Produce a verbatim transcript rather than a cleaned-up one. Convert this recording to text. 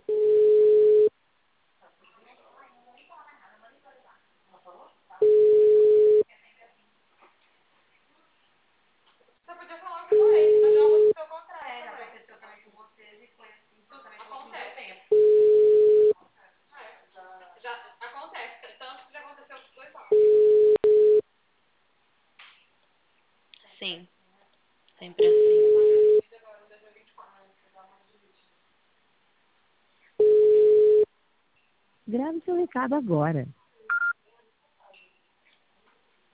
Você podia falar que foi, mas já aconteceu o contrário. É, já aconteceu também com vocês e foi assim. Acontece. É, já acontece, tanto que já aconteceu dos dois lados. Sim, sempre assim. Grave seu recado agora.